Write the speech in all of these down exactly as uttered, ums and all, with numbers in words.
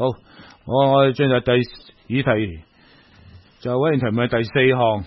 好，我我哋進入第議題，就委員提問第四項。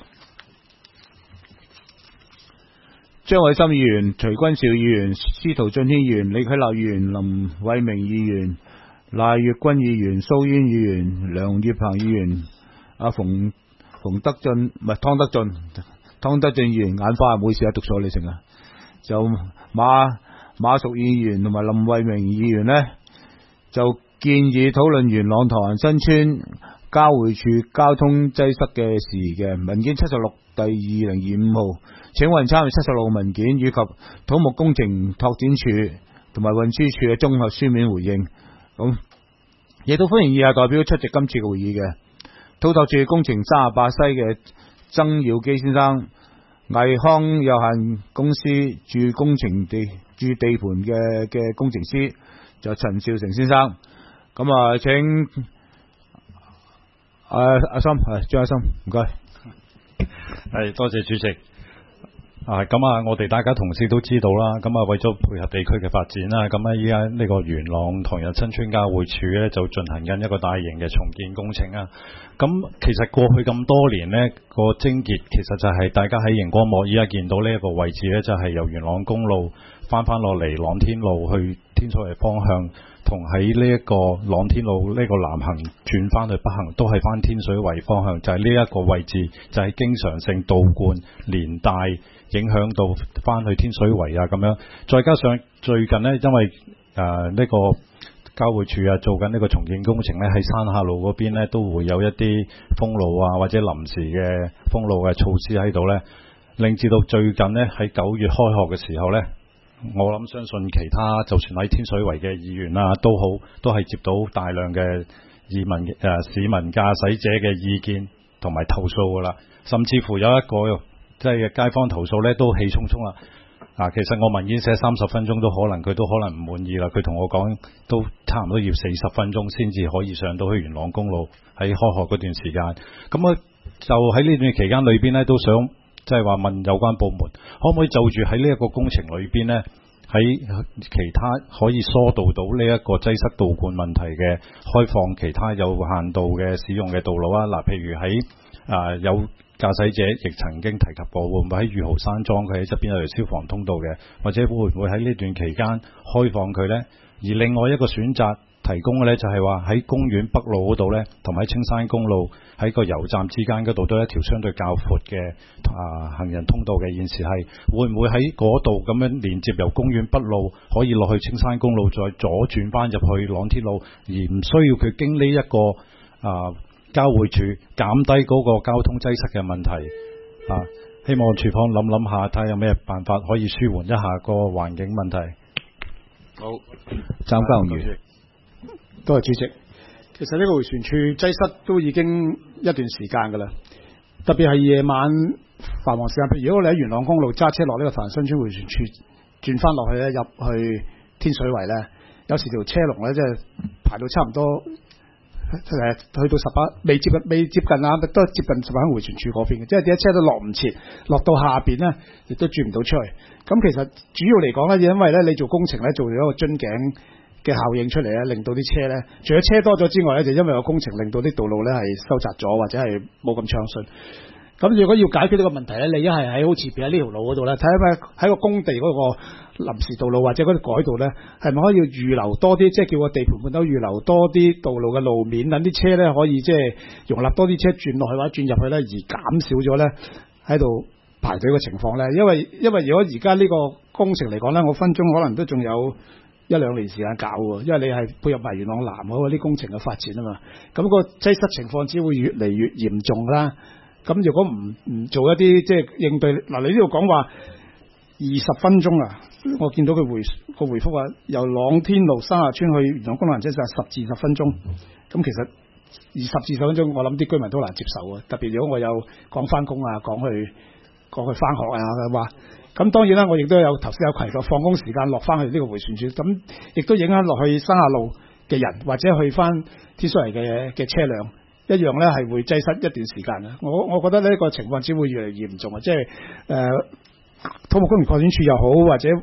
張偉森議員、徐君兆議員、司徒俊軒議員、李啟立議員、林偉明議員、賴月君議員、蘇淵議員、梁月鵬議員、阿馮馮德俊唔係湯德俊，湯德俊議員眼花，唔好意思啊，讀錯你成啊。就馬馬淑議員同埋林偉明議員呢，就建議討論元朗唐人新村交匯處交通擠塞嘅事宜嘅文件七十六第二零二五號，請委員參閱七十六號文件以及土木工程拓展處同埋運輸處嘅綜合書面回應。咁亦都歡迎以下代表出席今次嘅會議嘅土拓處工程三十八西嘅曾耀基先生、毅康有限公司駐工程地駐地盤嘅嘅工程師就陳兆成先生。咁啊，請阿阿森係張阿森，唔該。 係多謝主席。啊，咁啊，我哋大家同事都知道啦。咁啊，為咗配合地區嘅發展啦，咁啊，依家呢個元朗唐人新村交匯處咧就進行緊一個大型嘅重建工程啊。咁其實過去咁多年呢個症結其實就係大家喺熒光幕依家見到呢一個位置咧，就係由元朗公路翻翻落嚟朗天路去天水圍方向，同喺呢一個朗天路呢個南行轉翻去北行都係翻天水圍方向，就係呢一個位置就係經常性倒灌連帶影響到翻去天水圍啊咁樣。再加上最近呢，因為誒呢、呃這個交匯處啊做緊呢個重建工程呢，喺山下路嗰邊呢都會有一啲封路啊或者臨時嘅封路嘅措施喺度呢，令至到最近呢，喺九月開學嘅時候呢，我諗相信其他就算喺天水圍嘅議員啊都好，都係接到大量嘅移民誒、呃、市民駕駛者嘅意見同埋投訴噶啦，甚至乎有一個即係街坊投訴咧都氣沖沖啦。啊，其實我文件寫三十分鐘都可能佢都可能唔滿意啦，佢同我講都差唔多要四十分鐘先至可以上到去元朗公路喺開學嗰段時間。咁啊就喺呢段期間裏邊咧都想。即係話問有關部門可唔可以就住喺呢一個工程裏邊呢，喺其他可以疏導到呢一個擠塞倒灌問題嘅開放其他有限度嘅使用嘅道路啊？嗱，譬如喺啊、呃、有駕駛者亦曾經提及過，會唔會喺御豪山莊佢喺側邊有條消防通道嘅，或者會唔會喺呢段期間開放佢呢？而另外一個選擇提供嘅呢，就係話喺公園北路嗰度呢，同埋喺青山公路喺個油站之間嗰度都係一條相對較闊嘅啊行人通道嘅。現時係會唔會喺嗰度咁樣連接由公園北路可以落去青山公路，再左轉翻入去朗天路，而唔需要佢經呢一個啊交匯處，減低嗰個交通擠塞嘅問題啊？希望處方諗諗下，睇下有咩辦法可以舒緩一下個環境問題。 好，湛江議員。 多謝主席。其實呢個迴旋處擠塞都已經一段時間㗎啦，特別係夜晚繁忙時間。譬如如果你喺元朗公路揸車落呢個唐人新村迴旋處轉翻落去咧，入去天水圍咧，有時條車龍咧即係排到差唔多誒去到十八，未接近未接近啊，都接近十八迴旋處嗰邊嘅，即係啲車都落唔切，落到下邊咧亦都轉唔到出去。咁其實主要嚟講咧，因為咧你做工程咧做咗一個樽頸嘅效應出嚟咧，令到啲車咧，除咗車多咗之外咧，就因為個工程令到啲道路咧係收窄咗，或者係冇咁暢順。咁如果要解決呢個問題咧，你一係喺好似譬如喺呢條路嗰度咧，睇下咩喺個工地嗰個臨時道路或者嗰啲改道咧，係咪可以預留多啲，即係叫個地盤盤都預留多啲道路嘅路面，等啲車咧可以即係容納多啲車轉落去或者轉入去咧，而減少咗咧喺度排隊嘅情況咧。因為因為如果而家呢個工程嚟講咧，我分鐘可能都仲有一兩年時間搞喎，因為你係配合埋元朗南嗰啲工程嘅發展啊嘛，咁個擠塞情況只會越嚟越嚴重啦。咁如果唔唔做一啲即係應對，嗱你呢度講話二十分鐘啊，我見到佢回個回覆啊，由朗天路山下村去元朗公路行車線十至二十分鐘，咁其實二十至十分鐘，我諗啲居民都難接受啊，特別如果我有講翻工啊，講去講去翻學啊話。咁當然啦，我亦都有頭先有提過放工時間落翻去呢個迴旋處，咁亦都影響落去山下路嘅人或者去翻天水圍嘅嘅車輛，一樣咧係會擠塞一段時間啊！我我覺得呢個情況只會越嚟越嚴重啊！即係誒土木工程拓展處又好，或者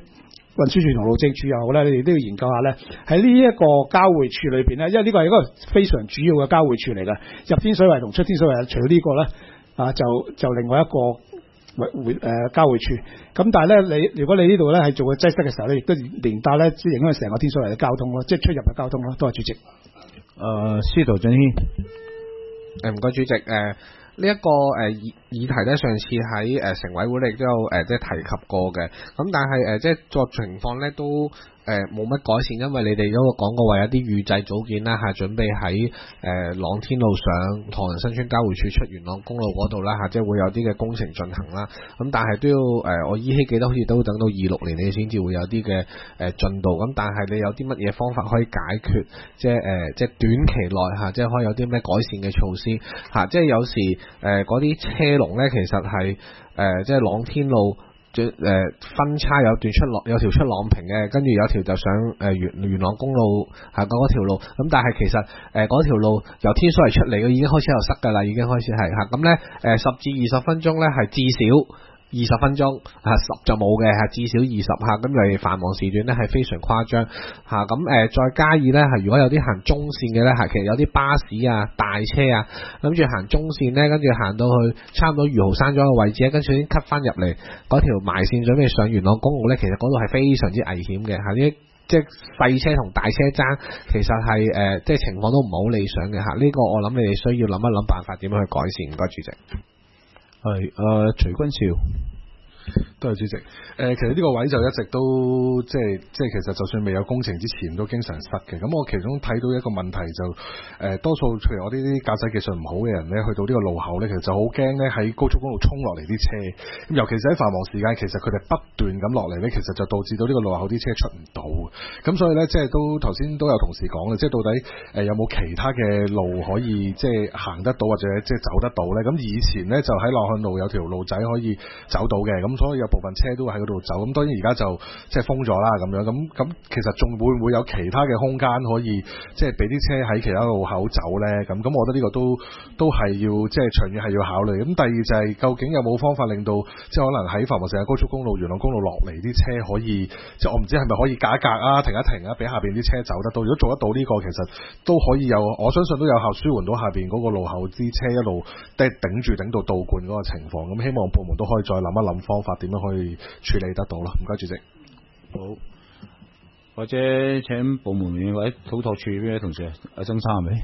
運輸署同路政署又好咧，你哋都要研究下咧，喺呢一個交匯處裏邊咧，因為呢個係一個非常主要嘅交匯處嚟嘅，入天水圍同出天水圍，除咗呢個咧啊，就就另外一個會誒、呃、交匯處。咁但係咧，你如果你呢度咧係做個擠塞嘅時候咧，亦都連帶咧影響成個天水圍嘅交通咯，即係出入嘅交通咯。多謝主席。誒、 呃，司徒俊軒。 誒，唔該主席。誒、呃。呢、這、一個誒議議題咧，上次喺誒、呃、城委會亦都有誒即係提及過嘅，咁但係誒、呃、即係個情況咧都誒冇乜改善，因為你哋都講過話有啲預製組件啦嚇，準備喺誒、呃、朗天路上唐人新村交匯處出元朗公路嗰度啦嚇，即係會有啲嘅工程進行啦，咁但係都要誒、呃、我依稀記得好似都等到二六年你先至會有啲嘅誒進度，咁但係你有啲乜嘢方法可以解決，即係誒、呃、即係短期內嚇，即係可以有啲咩改善嘅措施嚇，即係有時。誒嗰啲車龍咧，其實係誒、呃、即係朗天路誒、呃、分叉有段出朗有條出朗屏嘅，跟住有條就上誒元、呃、元朗公路行過嗰條路，咁但係其實誒嗰、呃、條路由天水圍出嚟嘅已經開始有塞㗎啦，已經開始係嚇，咁咧誒十至二十分鐘咧係至少。二十分鐘嚇十就冇嘅嚇，至少二十嚇，咁嚟繁忙時段咧係非常誇張嚇，咁誒再加以咧係如果有啲行中線嘅咧係其實有啲巴士啊大車啊諗住行中線咧，跟住行到去差唔多魚蠔山莊嘅位置咧，跟住先 cut 翻入嚟嗰條埋線準備上元朗公路咧，其實嗰度係非常之危險嘅嚇，呢即係細車同大車爭，其實係誒、呃、即係情況都唔係好理想嘅嚇，呢、這個我諗你哋需要諗一諗辦法點樣去改善。唔該主席。 係誒、呃、徐君兆。 多謝主席。誒、呃，其實呢個位就一直都即係即係，其實就算未有工程之前都經常塞嘅。咁我其中睇到一個問題就誒、呃，多數譬如我呢啲駕駛技術唔好嘅人咧，去到呢個路口咧，其實就好驚咧喺高速公路衝落嚟啲車。咁尤其是喺繁忙時間，其實佢哋不斷咁落嚟咧，其實就導致到呢個路口啲車出唔到。咁所以咧，即係都頭先都有同事講啦，即係到底誒、呃、有冇其他嘅路可以即係行得到或者即係走得到咧？咁以前咧就喺朗漢路有條路仔可以走到嘅，咁所以有部分車都喺嗰度走。咁當然而家就即係封咗啦咁樣。咁咁其實仲會唔會有其他嘅空間可以即係俾啲車喺其他路口走咧？咁咁我覺得呢個都都係要即係長遠係要考慮。咁第二就係、是、究竟有冇方法令到即係可能喺繁忙時間高速公路、元朗公路落嚟啲車可以即係我唔知係咪可以隔一隔啊、停一停啊，俾下邊啲車走得到。如果做得到呢、這個，其實都可以有，我相信都有效舒緩到下邊嗰個路口啲車一路即係頂住頂到倒灌嗰個情況。咁希望部門都可以再諗一諗方法，點樣可以處理得到啦。唔該主席。 好，或者請部門員或者土拓處邊位同事阿曾生係咪？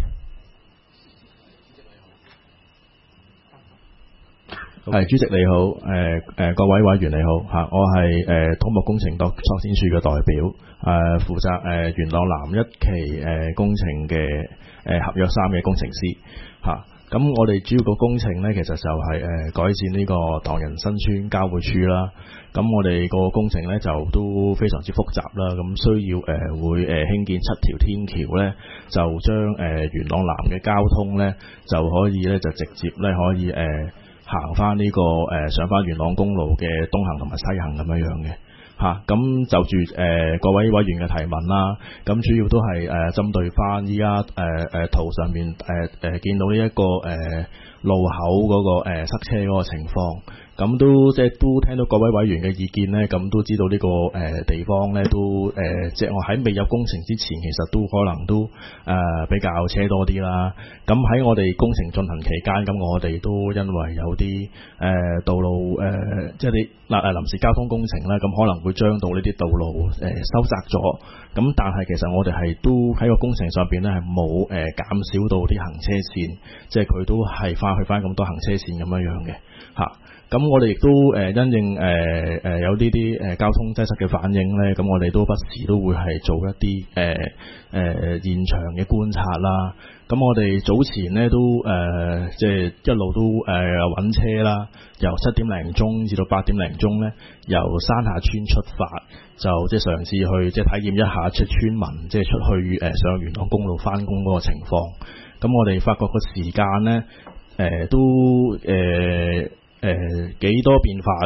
係主席你好，誒、呃、誒、呃、各位委員你好嚇，我係誒、呃、土木工程拓拓展處嘅代表，誒、呃、負責誒、呃、元朗南一期誒、呃、工程嘅誒、呃、合約三嘅工程師嚇。咁、啊、我哋主要個工程咧，其實就係、是、誒、呃、改善呢個唐人新村交匯處啦。咁我哋個工程咧就都非常之複雜啦，咁需要誒、呃、會誒興、呃、建七條天橋咧，就將誒、呃、元朗南嘅交通咧就可以咧就直接咧可以誒。呃行翻呢、這個誒、呃、上翻元朗公路嘅東行同埋西行咁樣樣嘅嚇，咁、啊、就住誒、呃、各位委員嘅提問啦，咁、啊、主要都係誒、呃、針對翻依家誒誒圖上面誒誒、呃、見到呢、這、一個誒、呃、路口嗰、那個、呃、塞車嗰個情況。咁都即係都聽到各位委員嘅意見咧，咁都知道呢、這個誒、呃、地方咧都誒、呃，即係我喺未有工程之前，其實都可能都誒、呃、比較車多啲啦。咁喺我哋工程進行期間，咁我哋都因為有啲誒、呃、道路誒、呃，即係啲嗱誒臨時交通工程啦，咁可能會將到呢啲道路誒、呃、收窄咗。咁但係其實我哋係都喺個工程上邊咧係冇誒減少到啲行車線，即係佢都係翻去翻咁多行車線咁樣樣嘅嚇。咁我哋亦都誒、呃、因應誒誒、呃呃、有呢啲誒交通擠塞嘅反應咧，咁我哋都不時都會係做一啲誒誒現場嘅觀察啦。咁我哋早前咧都誒即係一路都誒揾、呃、車啦，由七點零鐘至到八點零鐘咧，由山下村出發，就即係嘗試去即係體驗一下即係村民即係出去誒、呃、上元朗公路翻工嗰個情況。咁我哋發覺個時間咧誒、呃、都誒。呃誒、呃、幾多變化嘅，即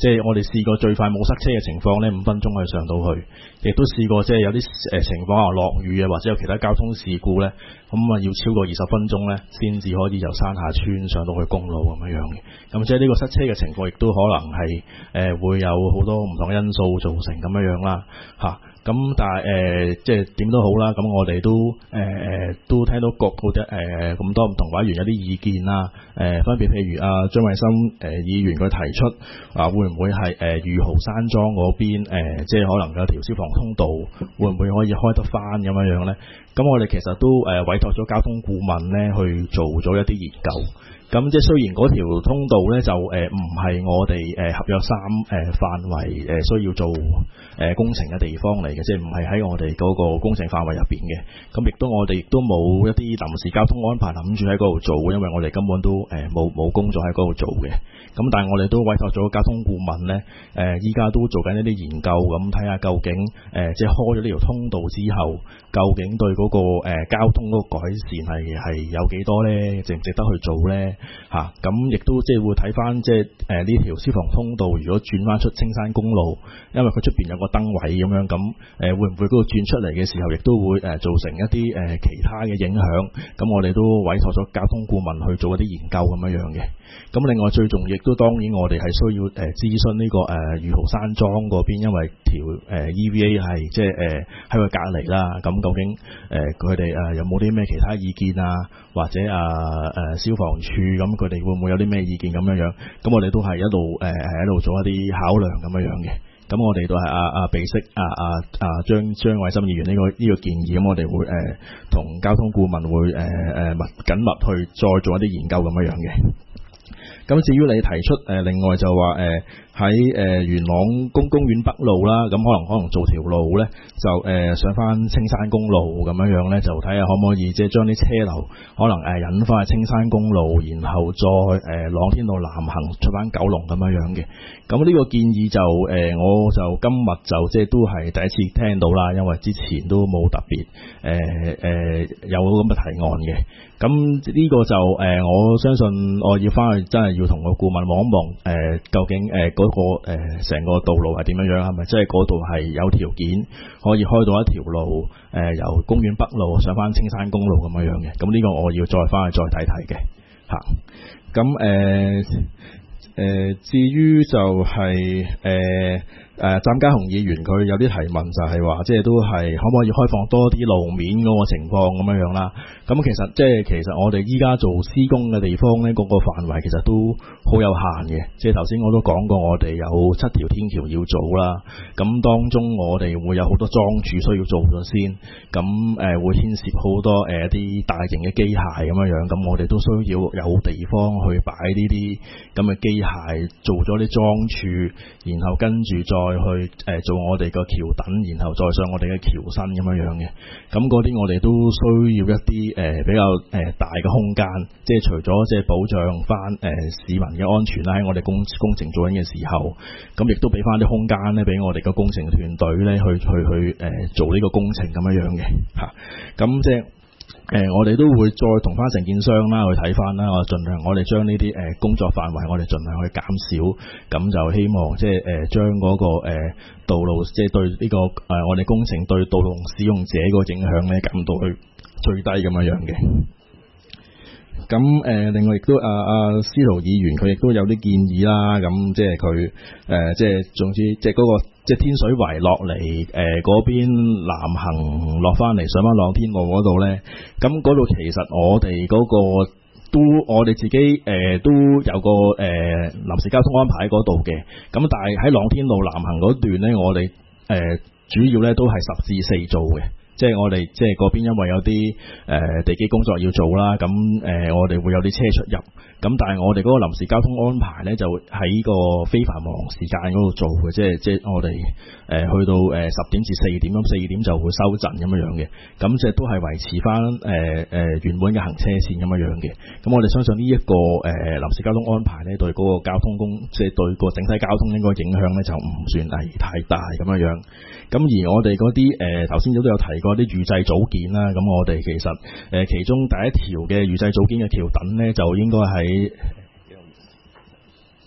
即係我哋試過最快冇塞車嘅情況咧，五分鐘可以上到去，亦都試過即係有啲誒情況啊落雨啊，或者有其他交通事故咧，咁啊要超過二十分鐘咧，先至可以由山下村上到去公路咁樣樣嘅。咁即係呢個塞車嘅情況，亦都可能係誒、呃、會有好多唔同嘅因素造成咁樣樣啦，嚇、啊。咁但係誒、呃，即係點都好啦。咁我哋都誒誒、呃、都聽到各個嘅誒咁多唔同委員有啲意見啦。誒、呃、分別譬如阿、啊、張偉森誒、呃、議員佢提出啊，會唔會係誒御蠔山莊嗰邊、呃、即係可能有條消防通道，會唔會可以開得翻咁樣樣咧？咁我哋其實都誒、呃、委託咗交通顧問咧去做咗一啲研究。咁即係雖然嗰條通道咧就誒唔係我哋誒、呃、合約三誒、呃、範圍誒、呃、需要做誒、呃、工程嘅地方嚟嘅，即係唔係喺我哋嗰個工程範圍入邊嘅。咁亦都我哋亦都冇一啲臨時交通安排諗住喺嗰度做，因為我哋根本都誒冇冇工作喺嗰度做嘅。咁但係我哋都委託咗交通顧問咧，誒依家都做緊一啲研究，咁睇下究竟誒、呃、即係開咗呢條通道之後，究竟對嗰、嗰個、呃、交通嗰個改善係係有幾多咧？值唔值得去做咧？嚇，咁亦都即係會睇翻即係誒呢條消防通道，如果轉翻出青山公路，因為佢出邊有個燈位咁樣，咁誒、呃、會唔會嗰個轉出嚟嘅時候，亦都會誒、呃、造成一啲誒、呃、其他嘅影響？咁我哋都委託咗交通顧問去做一啲研究咁樣樣嘅。咁另外最重要亦都當然我哋係需要誒諮詢呢個誒御蠔山莊嗰邊，因為條誒 E V A 係即係誒喺佢隔離啦。咁究竟誒佢哋誒有冇啲咩其他意見啊？或者啊誒、呃、消防處咁佢哋會唔會有啲咩意見咁樣樣？咁我哋都係一路誒係喺度做一啲考量咁樣樣嘅。咁我哋都係阿阿備悉阿阿阿張張偉森議員呢、呢個呢、呢個建議，咁我哋會誒同、呃、交通顧問會誒誒密緊密去再做一啲研究咁樣樣嘅。咁至於你提出誒、呃，另外就話誒喺誒元朗公公園北路啦，咁可能可能做條路咧，就誒、呃、上翻青山公路咁樣樣咧，就睇下可唔可以即係將啲車流可能誒、呃、引翻去青山公路，然後再誒、呃、朗天路南行出翻九龍咁樣樣嘅。咁呢個建議就誒、呃，我就今日就即係都係第一次聽到啦，因為之前都冇特別誒誒、呃呃、有咁嘅提案嘅。咁呢個就誒、呃，我相信我要翻去真係要同個顧問望一望誒，究竟誒嗰、呃那個誒成、呃、個道路係點樣樣，係咪即係嗰度係有條件可以開到一條路誒、呃，由公園北路上翻青山公路咁樣樣嘅？咁呢個我要再翻去再睇睇嘅嚇。咁誒誒，至於就係、是、誒。呃誒，湛嘉雄議員佢有啲提問就係話，即係都係可唔可以開放多啲路面嗰個情況咁樣樣啦？咁其實即係其實我哋依家做施工嘅地方咧，嗰個範圍其實都好有限嘅。即係頭先我都講過，我哋有七條天橋要做啦。咁當中我哋會有好多樁柱需要做咗先，咁誒、呃、會牽涉好多誒一啲大型嘅機械咁樣樣。咁我哋都需要有地方去擺呢啲咁嘅機械，做咗啲樁柱，然後跟住再再去誒、呃、做我哋個橋墩，然後再上我哋嘅橋身咁樣樣嘅。咁嗰啲我哋都需要一啲誒、呃、比較誒、呃、大嘅空間，即係除咗即係保障翻誒、呃、市民嘅安全啦，喺我哋工工程做緊嘅時候，咁亦都俾翻啲空間咧，俾我哋嘅工程團隊咧去去去誒、呃、做呢個工程咁樣樣嘅嚇。咁、啊、即係。誒、呃，我哋都會再同翻承建商啦去睇翻啦，我盡量我哋將呢啲誒工作範圍，我哋盡量去減少，咁就希望即係誒將嗰個誒、呃、道路，即係對呢、這個誒、呃、我哋工程對道路使用者個影響咧減到去最低咁樣樣嘅。咁誒、呃，另外亦都阿阿司徒議員佢亦都有啲建議啦，咁即係佢誒，即係總之即係嗰個即係天水圍落嚟誒嗰邊南行落翻嚟上翻朗天路嗰度咧，咁嗰度其實我哋嗰、嗰個都我哋自己誒、呃、都有個誒、呃、臨時交通安排喺嗰度嘅，咁但係喺朗天路南行嗰段咧，我哋誒、呃、主要咧都係十至四做嘅。即係我哋即係嗰邊，因為有啲誒、呃、地基工作要做啦，咁誒、呃、我哋會有啲車出入，咁但係我哋嗰個臨時交通安排咧，就喺個非繁忙時間嗰度做嘅，即係即係我哋誒、呃、去到誒十點至四點，咁四點就會收陣咁樣樣嘅，咁即係都係維持翻誒誒原本嘅行車線咁樣樣嘅，咁我哋相信呢、這、一個誒、呃、臨時交通安排咧，對嗰個交通工即係對個整體交通應該影響咧就唔算係太大咁樣樣，咁而我哋嗰啲誒頭先都有提過啲預製組件啦，咁我哋其實誒、呃、其中第一條嘅預製組件嘅橋墩咧，就應該喺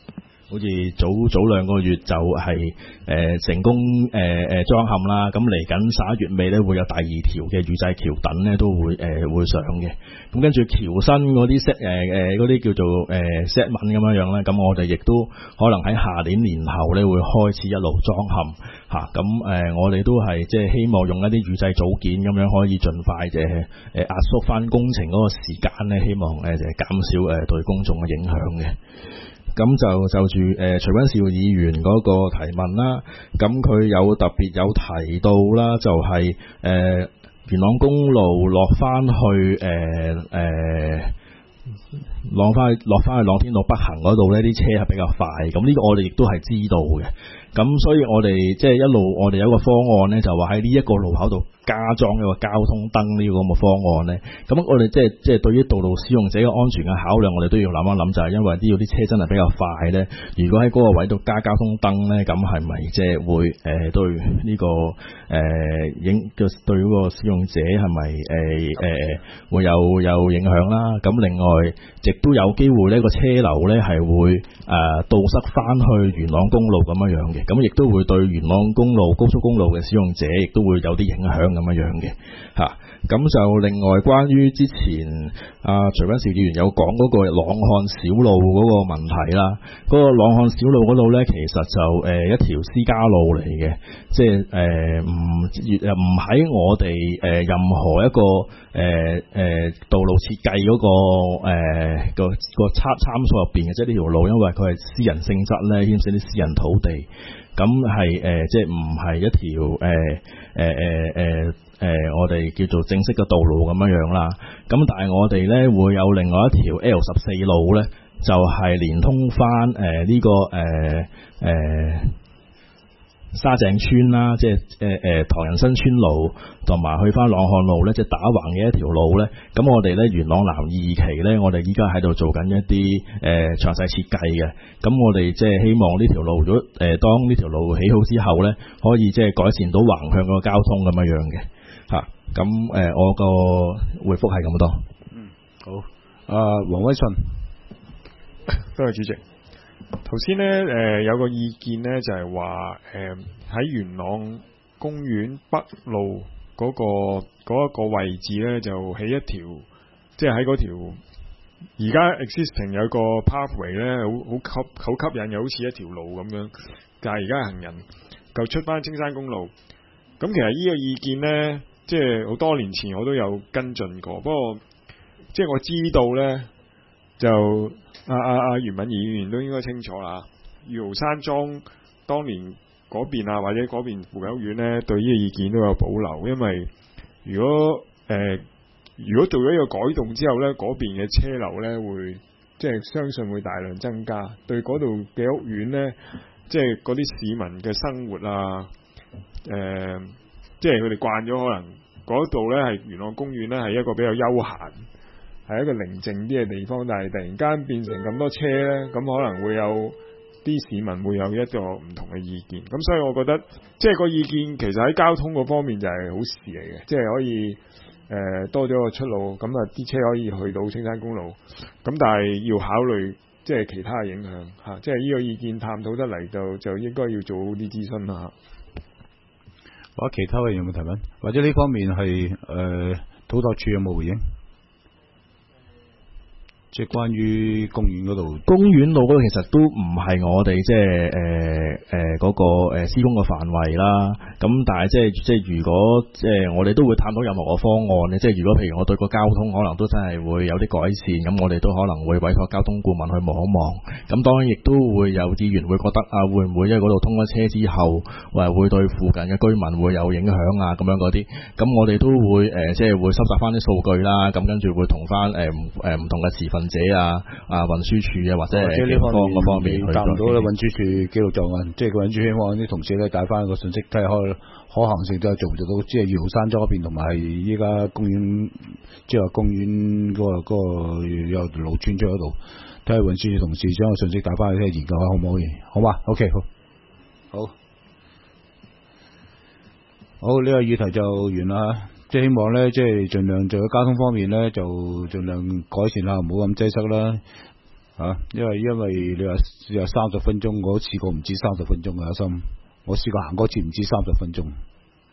好似早早兩個月就係、是、誒、呃、成功誒誒、呃、裝嵌啦，咁嚟緊十一月尾咧會有第二條嘅預製橋躉咧都會誒、呃、會上嘅，咁跟住橋身嗰啲 set 誒誒嗰啲叫做誒 set 紋咁樣樣咧，咁我哋亦都可能喺下年年後咧會開始一路裝嵌嚇，咁、啊、誒、呃、我哋都係即係希望用一啲預製組件咁樣可以盡快嘅誒、呃、壓縮翻工程嗰個時間咧，希望誒、呃、減少誒、呃、對公眾嘅影響嘅。咁就就住誒、呃、徐君兆議員嗰個提問啦，咁佢有特別有提到啦，就係、是、誒、呃、元朗公路落翻去誒誒、呃呃、落翻去落翻去朗天路北行嗰度呢啲車係比較快，咁呢個我哋亦都係知道嘅。咁所以我哋即係一路我哋有一個方案呢，就話喺呢一個路口度加裝一個交通燈呢個咁嘅方案呢。咁我哋即係即係對於道路使用者嘅安全嘅考量，我哋都要諗一諗，就係因為呢度啲車真係比較快呢。如果喺嗰個位度加交通燈呢，咁係咪即係會誒、呃、對呢、這個誒影嘅對嗰個使用者係咪誒誒會有有影響啦？咁另外亦都有機會呢個車流呢係會誒、呃、堵塞翻去元朗公路咁樣樣嘅。咁亦都會對元朗公路、高速公路嘅使用者，亦都會有啲影響咁樣樣嘅嚇。咁、啊、就另外關於之前啊徐君兆議員有講嗰個朗漢小路嗰個問題啦，嗰、那個朗漢小路嗰度呢，其實就誒、呃、一條私家路嚟嘅，即係誒唔誒唔喺我哋誒、呃、任何一個誒誒、呃呃、道路設計嗰、那個誒、呃、個個參參數入邊嘅，即係呢條路，因為佢係私人性質咧，牽涉啲私人土地。咁係誒，即係唔係一條誒誒誒誒誒，我哋叫做正式嘅道路咁樣樣啦。咁但係我哋咧會有另外一條 L 十四路咧，就係、是、連通翻誒呢個誒誒。呃呃沙井村啦，即係誒誒唐人新村路，同埋去翻朗漢路咧，即係打橫嘅一條路咧。咁我哋咧元朗南二期咧，我哋依家喺度做緊一啲誒詳細設計嘅。咁我哋即係希望呢條路，如果誒、呃、當呢條路起好之後咧，可以即係改善到橫向個交通咁樣樣嘅嚇。咁、啊、誒、呃，我個回覆係咁多。 嗯，好。啊，黃威信，多謝主席。頭先咧，誒、呃、有個意見咧，就係話誒喺元朗公園北路嗰、那個嗰一、那個位置咧，就起一條，即係喺嗰條而家 existing 有個 pathway 咧，好好吸好吸引，又好似一條路咁樣。但係而家行人就出翻青山公路。咁其實呢個意見咧，即係好多年前我都有跟進過，不過即係我知道咧就。阿阿阿袁敏儀議員都應該清楚啦。御豪山莊當年嗰邊啊，或者嗰邊附近屋苑呢，對呢個意見都有保留，因為如果誒、呃、如果做咗一個改動之後呢，嗰邊嘅車流呢會即係相信會大量增加，對嗰度嘅屋苑呢，即係嗰啲市民嘅生活啊，誒、呃，即係佢哋慣咗可能嗰度呢係元朗公園呢，係一個比較休閒。係一個寧靜啲嘅地方，但係突然間變成咁多車呢，咁可能會有啲市民會有一個唔同嘅意見。咁所以我覺得，即係個意見其實喺交通嗰方面就係好事嚟嘅，即係可以誒、呃、多咗個出路，咁啊啲車可以去到青山公路。咁但係要考慮即係其他嘅影響嚇，即係呢個意見探討得嚟就就應該要做好啲諮詢啦。 或者其他嘅有冇提問？或者呢方面係誒、呃、土拓署有冇回應？即係關於公園嗰度， 公園路嗰度其實都唔係我哋即係誒誒嗰個誒施工嘅範圍啦。咁但係即係即係如果即係我哋都會探討任何個方案咧。即係如果譬如我對個交通可能都真係會有啲改善，咁我哋都可能會委託交通顧問去望一望。咁當然亦都會有議員會覺得啊，會唔會因為嗰度通咗車之後，或係會對附近嘅居民會有影響啊咁樣嗰啲。咁我哋都會誒、呃、即係會收集翻啲數據啦。咁跟住會同翻誒誒唔同嘅持份者啊，啊運輸署啊，或者係警方嗰方面去答唔到啦。 運輸署記錄狀案，即係個運輸希望啲同事咧帶翻個信息，睇下可可行性都係做唔做到。即係御豪山莊嗰邊同埋依家公園，即係話公園嗰、嗰個嗰、嗰個有路村出嗰度，睇下運輸署同事將個信息帶翻去，睇下研究下可唔可以？好嘛 ？OK， 好，好，好呢、呢個議題就完啦。即係希望咧，即係盡量做喺交通方面咧，就盡量改善下，唔好咁擠塞啦。 啊，因為因為你話你話三十分鐘，我試過唔止三十分鐘啊，阿心，我試過行嗰次唔止三十分鐘。